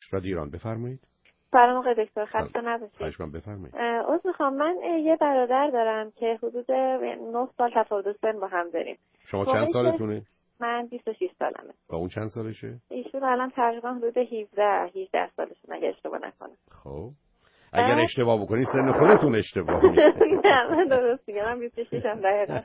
رادیو ایران بفرمایید. سلام آقای دکتر، خسته نباشید. خواهش می‌کنم بفرمایید. عذر می‌خوام، من یه برادر دارم که حدود 9 سال تفاوت سن با هم داریم. شما چند سالتونه؟ من 26 سالمه. با اون چند سالشه؟ ایشون الان تقریبا حدود 18 سالشون اگه اشتباه نکنم. خب اگر اشتباه بکنی سن خودتون اشتباه میشه. نه من درست میگم، من 26 ام دقیقاً.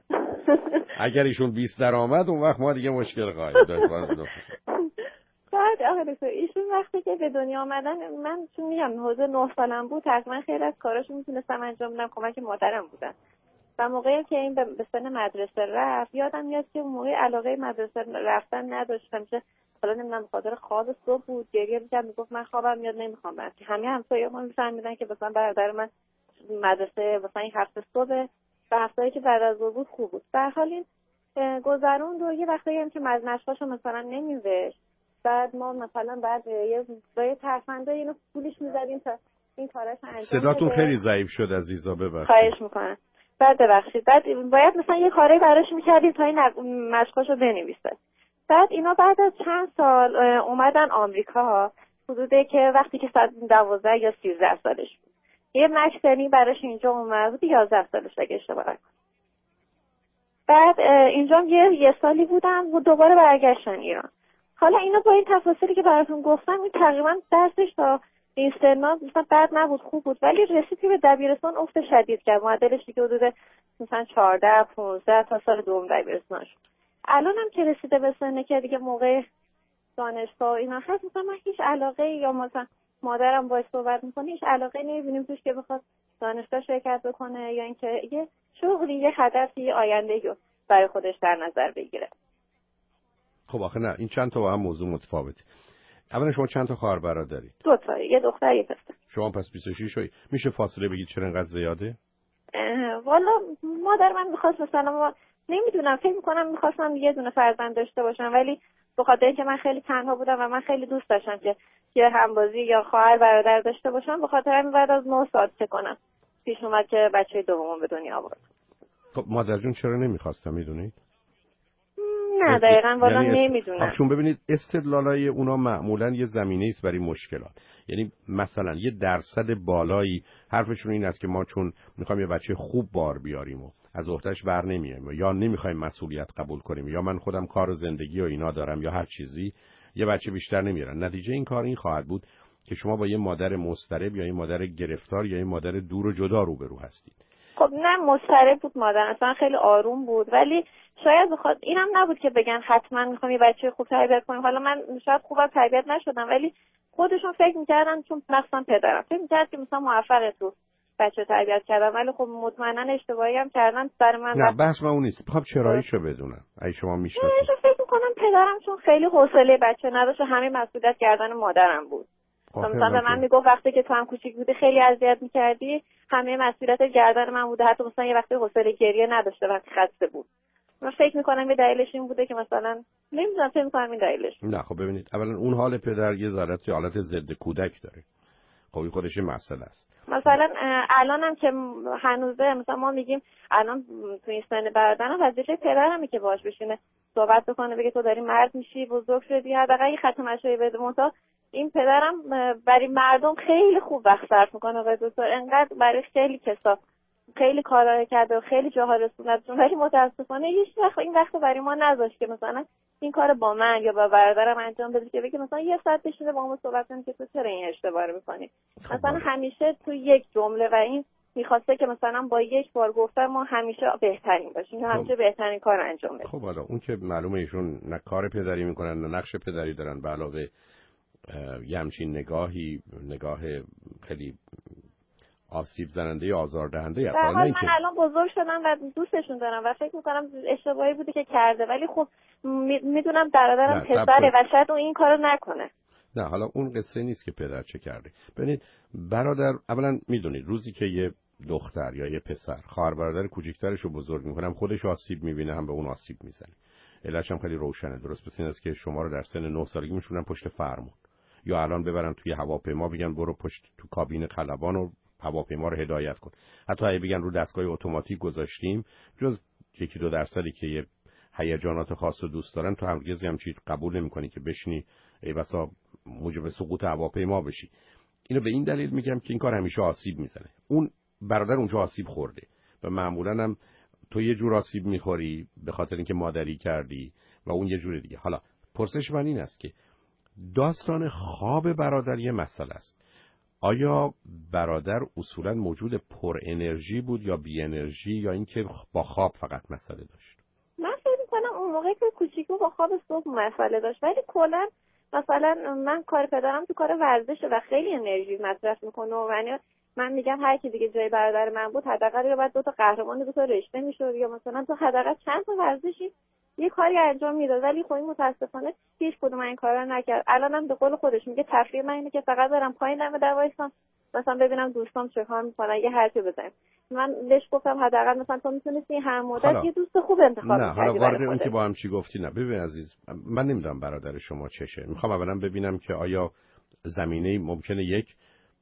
اگر ایشون 20 درآمد اون وقت ما دیگه مشکل خواهیم داشت. بعد آخه ایشون وقتی که به دنیا آمدن، من چون میگم حدود 9 سالم بود، تقریبا خیلی از کاراشو میتونستم انجام بدم، کمک مادرم بودم. و موقعی که این به سن مدرسه رفت، یادم میاد که اون موقع علاقه مدرسه رفتن نداشتم، که حالا نمیدونم به خاطر خواب صبح بود، گریه می‌کرد، میگفت من خوابم میاد نمیخوام برم. که همه همسایه‌ها میفهمیدن که مثلا برادر من مدرسه مثلا این هفته صبح و هفته‌ای که بعد از ظهر بود خوب بود. در حال این گذروند و یه وقتایی هم که مشقاشو مثلا نمی‌وشت، بعد ما مثلا بعد یه ترفنده اینو پولش می‌زدیم تا این کاراش انجام بده. صداتون خیلی ضعیف شد عزیزا، ببخشید. خواهش می‌کنم. بعد ببخشید، بعد باید مثلا یه کاری براش می‌کردیم تا این مشقاشو بنویسه. بعد اینا بعد از چند سال اومدن آمریکا، حدوده که وقتی که 12 یا 13 سالش بود. یه مکتبی براش اینجا اومد بود، 11 سالش اگه اشتباه نکنم. بعد اینجا یه سالی بودم و دوباره برگشتن ایران. حالا اینا با این تفاصیلی که براتون گفتم، این تقریبا درسش تا این سنا مثلا بد نبود، خوب بود، ولی رسید که به دبیرستان افت شدید کرد. معدلش دیگه حدود مثلا 14 15 تا سال دوم دبیرستان شد. الانم که رسیده به سنه که دیگه موقع دانشگاه اینا هست، مثلا من هیچ علاقه یا مثلا مادرم باهاش صحبت میکنه هیچ علاقه نمیبینیم توش که بخواد دانشگاه شرکت بکنه یا اینکه یه شغلی، یه هدفی، یه آینده‌ای رو برای خودش در نظر بگیره. خب آخه نه، این چند تا با هم موضوع متفاوته. اولا شما چند تا خواهر برادر دارید؟ 2 تا، یه دختر یه پسر. شما پس 26 شوی. میشه فاصله بگید چرا اینقدر زیاده؟ والا مادر من می‌خواست مثلا، نمیدونم، فکر می‌کنم می‌خواستم یه دونه فرزند داشته باشم، ولی به خاطر اینکه من خیلی تنها بودم و من خیلی دوست داشتم که یه همبازی یا خواهر برادر داشته باشم، به خاطر همین بعد از 9 سال چه کنم پیش اومد که بچه دومم به دنیا آورد. خب مادر جون چرا نمی‌خواستم میدونید؟ نه دقیقاً والا نمیدونم. چون ببینید استدلالای اونا معمولاً یه زمینه است برای مشکلات. یعنی مثلا یه درصد بالایی حرفشون این است که ما چون می‌خوایم یه بچه خوب بار بیاریم و از عهده‌اش بر نمیایم یا نمی‌خوایم مسئولیت قبول کنیم یا من خودم کار و زندگی و اینا دارم یا هر چیزی، یه بچه بیشتر نمیارن. نتیجه این کار این خواهد بود که شما با یه مادر مضطرب یا یه مادر گرفتار یا یه مادر دور و جدا روبرو هستید. خب نه مضطرب بود مادر، اصلا خیلی آروم بود، ولی شاید بخواد اینم نبود که بگن حتما میخوام یه بچه خوب تربیت کنیم. حالا من شاید خوبم تربیت نشدم، ولی خودشون فکر میکردن، چون مثلا پدرم فکر میکرد که مثلا موفقه تو بچه تربیت کردم، ولی خب مطمئنا اشتباهی هم کردن برای من. نه بحث من اون نیست، خب چراییشو بدونم اگه شما میشناسید. فکر میکنم پدرم چون خیلی حوصله بچه نداشت، همه مسئولیت گردن مادرم بود. مثلا به من میگفت وقتی که تو هم کوچیک بودی خیلی اذیت میکردی، همه مسئولیت گردن من بوده، حتی مثلا یه وقتی حوصله گریه نداشته وقتی خسته بود. من فکر میکنم یه دلیلش این بوده که مثلا نمیدونم، فکر میکنم این دلیلش. نه خب ببینید، اولا اون حال پدر یه حالت ضد کودک داره. خب این خودش مسئله است. مثلا الانم که هنوزه مثلا ما میگیم الان تو این سن برادرم وظیفه پدرمه که باهاش بشینه صحبت بکنه، بگه تو داری مرد میشی، بزرگ شدی، حداقل این ختم مشای بده. مثلا این پدرم برای مردم خیلی خوب وقت صرف میکنه و دوست داره، انقدر برای خیلی کسا خیلی کارا کرده و خیلی جاها رسوندتون، ولی متاسفانه هیچ وقت این وقت برای ما نذاشت که مثلا این کار با من یا با برادرم انجام بده، که بگه مثلا یه ساعت بشینه با ما صحبت کنه که تو چرا این اشتباه رو می‌کنی. مثلا همیشه تو یک جمله، و این می‌خواسته که مثلا با یک بار گفتن ما همیشه بهترین باشیم، همیشه بهترین کار انجام بدیم. خب حالا اون که معلومه ایشون نه کار پدری میکنن نه نقش پدری دارن، به علاوه یه همچین نگاه خیلی آسیب زننده یا آزاردهنده. من الان بزرگ شدم و دوستشون دارم و فکر میکنم اشتباهی بوده که کرده، ولی خب میدونم برادرم پسره و شاید اون این کارو نکنه. نه حالا اون قصه نیست که پدر چه کرده. ببینید برادر، اولا میدونید روزی که یه دختر یا یه پسر خواهر برادر کوچیکترش رو بزرگ میکنه، هم خودش آسیب میبینه هم به اون آسیب میزنه. علتش هم خیلی روشنه. درست مثل این است که شما رو در سن 9 سالگی میشونن پشت فرمون، یا الان ببرن توی هواپیما بگن برو پشت تو کابین خلبان و هواپیما رو هدایت کن. حتی اگه بگن رو دستگاه اتوماتیک گذاشتیم، جز 1-2% که یه هیجانات خاص رو دوست دارن، تو هرگز هم چیز قبول نمی‌کنی که بشینی ای بسا موجب سقوط هواپیما بشی. اینو به این دلیل میگم که این کار همیشه آسیب میزنه. اون برادر اونجا آسیب خورده و معمولا هم تو یه جور آسیب میخوری به خاطر اینکه مادری کردی و اون یه جور دیگه. حالا پرسش من این است که داستان خواب برادر یه مسئله است. آیا برادر اصولا موجود پر انرژی بود یا بی انرژی، یا اینکه با خواب فقط مسئله داشت؟ من فکر می‌کنم اون موقع که کوچیک با خواب صبح مسئله داشت، ولی کلا مثلا من کار پدرم تو کار ورزشه و خیلی انرژی مصرف میکنه و یعنی من میگم هر کی دیگه جای برادر من بود حداقل یا بعد 2 تا قهرمان 2 تا رشته میشد یا مثلا تو حداقل چند تا ورزشی یه کاری انجام میداد، ولی خب متاسفانه هیچ کدوم این کارا نکرد. الانم به قول خودش میگه تفریح من اینه که فقط برم پایین دم در وایسام مثلا ببینم دوستام چه کار میکنن، یه حرفی بزنم. من بهش گفتم حداقل مثلا تو میتونستی هر مدت یه دوست خوب انتخاب کنی. نه حالا وارد اون که با هم چی گفتی نه. ببین عزیز، من نمیدونم برادر شما چشه. میخوام اولا ببینم که آیا زمینه ممکنه یک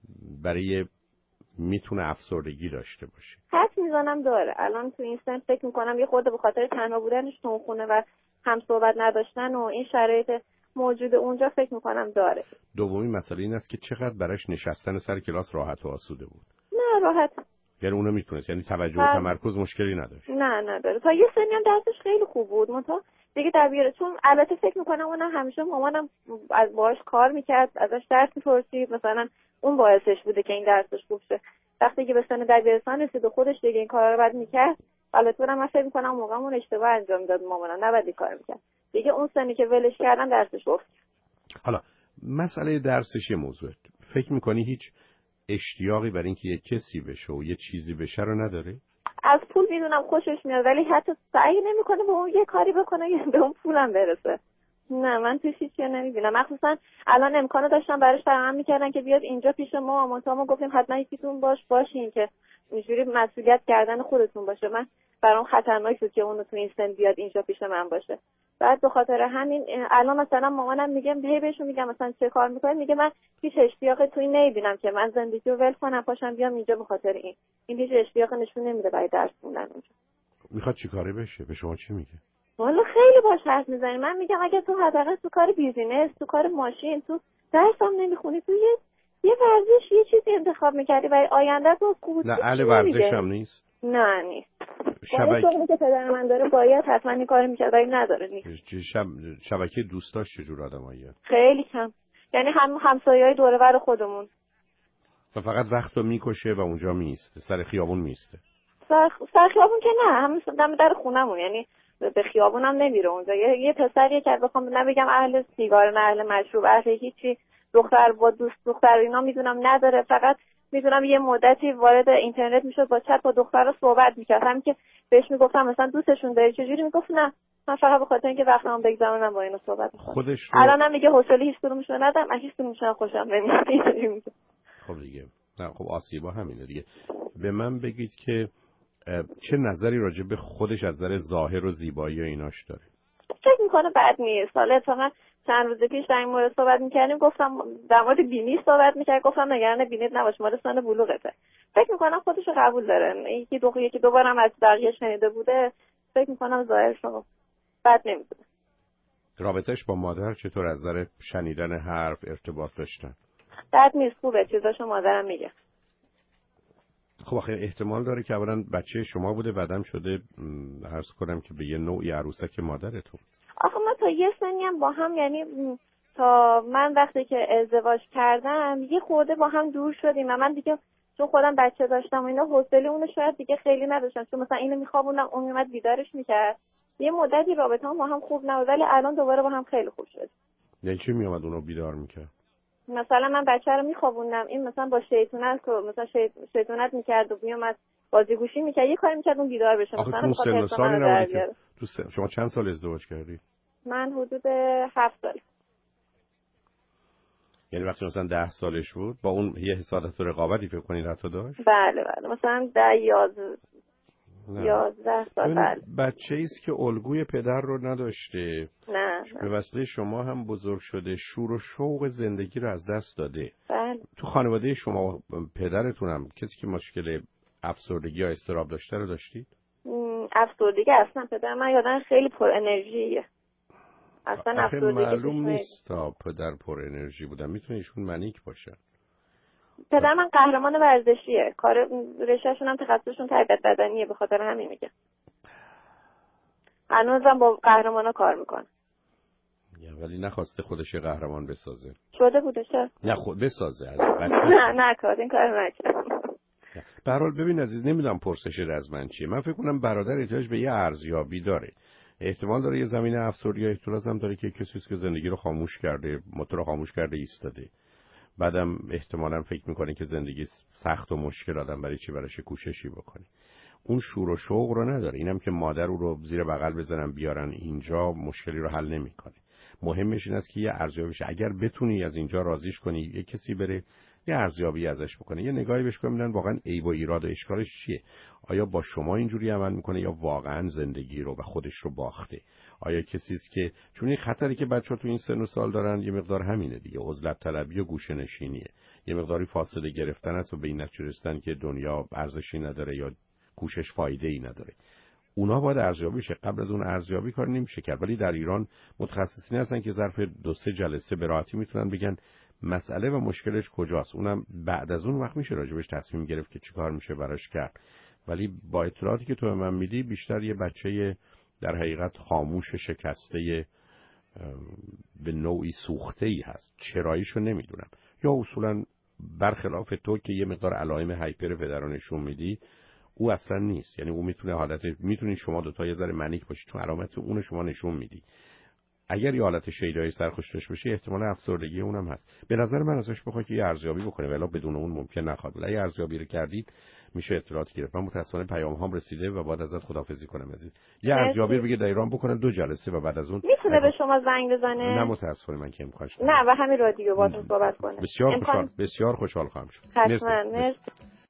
برای میتونه افسردگی داشته باشه. حس میزنم داره. الان تو این سن فکر میکنم یه خورده به خاطر تنها بودنش تو خونه و هم صحبت نداشتن و این شرایط موجود اونجا فکر میکنم داره. دومی مسئله این است که چقدر براش نشستن سر کلاس راحت و آسوده بود. نه راحت. یعنی اونو میتونست، یعنی توجه و تمرکز مشکلی نداشت. نه نداره. تا یه سنی هم درسش خیلی خوب بود. منتها دیگه دبیره، چون البته فکر میکنم اونم همیشه مامانم از باهاش کار میکرد، ازش درس میپرسید، مثلا اون باعثش بوده که این درسش خوب شه. وقتی که به سن دبیرستان رسید و خودش دیگه این کارا رو بعد میکرد، البته من فکر میکنم موقع اون اشتباه انجام میداد، مامانم نباید این کارو میکرد. دیگه اون سنی که ولش کردن درسش افت. حالا مسئله درسش یه موضوعه. فکر میکنی هیچ اشتیاقی برای اینکه یه کسی بشه و یه چیزی بشه رو نداره؟ از پول میدونم خوشش میاد، ولی حتی سعی نمیکنه به اون یه کاری بکنه یا به اون پولم برسه. نه من توش هیچی نمیبینم. مخصوصا الان امکانو داشتن براش فراهم میکردن که بیاد اینجا پیش ما گفتیم حتما یکیتون باشین که اینجوری مسئولیت کردن خودتون باشه. من برام خطرناک بود که اون تو این سن بیاد اینجا پیش من باشه. بعد به خاطر همین الان مثلا مامانم میگم بهشون میگم مثلا چه کار میکنید، میگه من هیچ اشتیاقی توی نمیبینم که من زندگی رو ول کنم پاشم بیام اینجا به خاطر این هیچ اشتیاق نشون نمیده برای درس خوندن اونجا. میخواد چیکاره بشه؟ به شما چی میگه؟ والا خیلی باش حرف میزنی. من میگم اگه تو حداقل تو کار بیزینس، تو کار ماشین، تو درس هم نمیخونی، تو یه ورزش یه چیزی انتخاب میکردی برای آینده تو خوب. نه اهل ورزش هم نیست. نه نیست. شغلی که پدر من داره باید حتما این کارو میکرد، ولی نداره نیست. شبکه دوستاش چجور آدماییه؟ خیلی کم. یعنی همسایه‌های دور و بر خودمون. و فقط وقتو میکشه و اونجا میسته، سر خیابون میسته. سر خیابون که نه، همون دم در خونمون، یعنی به خیابون هم نمیره اونجا. یه پسریه که بخوام نبگم اهل سیگار، نه اهل مشروب، اهل هیچی، دختر با دوست دختر اینا میدونم نداره. فقط میدونم یه مدتی وارد اینترنت میشد با چت با دخترا صحبت میکرد، همین که بهش میگفتم مثلا دوستشون داری چجوری، میگفت نه من فقط به خاطر اینکه وقتم بگذرونم با اینو صحبت میکنم. خودش رو الانم میگه حوصله هیچ کدومشون ندارم، من هیچ کدومشون خوشم نمیاد. خب دیگه نه، خب آسیبا همینه دیگه. به من بگید که چه نظری راجع به خودش از نظر ظاهر و زیبایی و ایناش داره؟ فکر میکنه بد نیست. حالا اتفاقا چند روز پیش در این مورد صحبت میکردیم، گفتم در مورد بینی صحبت میکرد، گفتم نگران بینیت نباش، مال سن بلوغته. فکر میکنم خودشو قبول داره. یکی دو بارم از بقیه شنیده بوده. فکر میکنم ظاهرش بد نمیده. رابطش با مادر چطور از نظر شنیدن حرف، ارتباط داشتن؟ بد نیست، خوبه. چیزاشو مادرم میگه. خب آخه احتمال داره که اولا بچه شما بوده بعدم شده عرض کنم که به یه نوعی عروسک مادرتون. آخه ما تا یه سنی هم با هم، یعنی تا من وقتی که ازدواج کردم یه خورده با هم دور شدیم و من دیگه چون خودم بچه داشتم و اینا حوصله اونو شاید دیگه خیلی نداشتم، چون مثلا اینو میخوابوندم اون میومد بیدارش میکرد. یه مدتی رابطه هم با هم خوب نبود، ولی الان دوباره با هم خیلی خوب شد. یعنی چی میومد اونو بیدار میکرد؟ مثلا من بچه رو میخوابوندم، این مثلا با شیطونت میکرد و میومد بازیگوشی میکرد، یه کاری میکرد اون بیدار بشه. مثلا تو سن سالی نبودی که شما چند سال ازدواج کردی؟ من حدود 7 سال. یعنی وقتی مثلا 10 سالش بود با اون یه حسادت و رقابتی فکر کنید حتی داشت؟ بله مثلا 11 سال. بله. بچه ایست که الگوی پدر رو نداشته. نه. به واسطه شما هم بزرگ شده، شور و شوق زندگی رو از دست داده. بله. تو خانواده شما پدرتون هم کسی که مشکل افسردگی یا اضطراب داشته رو داشتید؟ افسردگی اصلا پدر من یادم خیلی پر انرژیه. اصلا آخه افسردگی معلوم نیست تا پدر پر انرژی بودن، میتونه ایشون منیک باشه. پدر من قهرمان ورزشیه، کار رشتهشون هم تخصصشون تربیت بدنیه، به خاطر همین میگم. هنوزم با قهرمانا کار میکنه. ولی نخواسته خودش قهرمان بسازه. شده بوده چه؟ نه خود بسازه از نه کار این کار نکرد. به هر حال ببین عزیز، نمیدونم پرسش از من چیه. من فکر کنم برادر احتیاج به یه ارزیابی داره. احتمال داره یه زمینه افسردگی یا اختلاس هم داره که کسی که زندگی رو خاموش کرده، موتور رو خاموش کرده ایستاده. بعدم احتمالاً فکر میکنه که زندگی سخت و مشکل، آدم برای چی براش کوششی بکنه. اون شور و شوق رو نداره. اینم که مادر او رو زیر بغل بزنن بیارن اینجا مشکلی رو حل نمیکنه. مهمش این است که یه ارزیابی شه. اگر بتونی از اینجا راضیش کنی، یه کسی بره یه ارزیابی ازش بکنه، یه نگاهی بهش کنه، ببینن واقعا عیب و ایراد و اشکالش چیه. آیا با شما اینجوری عمل میکنه یا واقعا زندگی رو و خودش رو باخته؟ آیا کسی است که چون این خطری که بچه‌ها تو این سن و سال دارن یه مقدار همینه دیگه، عزلت طلبی و گوشه‌نشینیه، یه مقداری فاصله گرفتن است و به این نتیجه رسیدن که دنیا ارزشی نداره یا کوشش فایده‌ای نداره. اونا باید ارزیابی شه. قبل از اون ارزیابی کار نمیشه کرد. ولی در ایران متخصصین هستن که ظرف 2-3 جلسه به راحتی میتونن بگن مسئله و مشکلش کجاست. اونم بعد از اون وقت میشه راجبش تصمیم گرفت که چیکار میشه براش کرد. ولی با اطلاعاتی که تو به من میدی بیشتر یه بچه در حقیقت خاموش شکسته به نوعی سوخته‌ای هست. چراییشو نمیدونم. یا اصولا برخلاف تو که یه مقدار علائم هایپر پدر نشون میدی، او اصلا نیست. یعنی او میتونید شما دو تا یه ذره منیک باشید چون علامت اون شما نشون میدی. اگر یه حالت شیدایی سرخوشش بشه احتمال افسردگی اونم هست. به نظر من ازش بخواد که یه ارزیابی بکنه، ولی بدون اون ممکن نخواد. ولی ارزیابی رو کردید میشه اطلاعات گرفت. من متأسفانه پیام‌هام رسیده و بعد ازت خداحافظی کنم عزیز. یه ارزیابی رو بگید در ایران بکنن 2 جلسه و بعد از اون میتونه به شما زنگ بزنه؟ نه متأسفانه من که امکانش نه و همین رادیو باهاتون صحبت کنه. بسیار خوشحال خواهم شد. حتما. مرسی.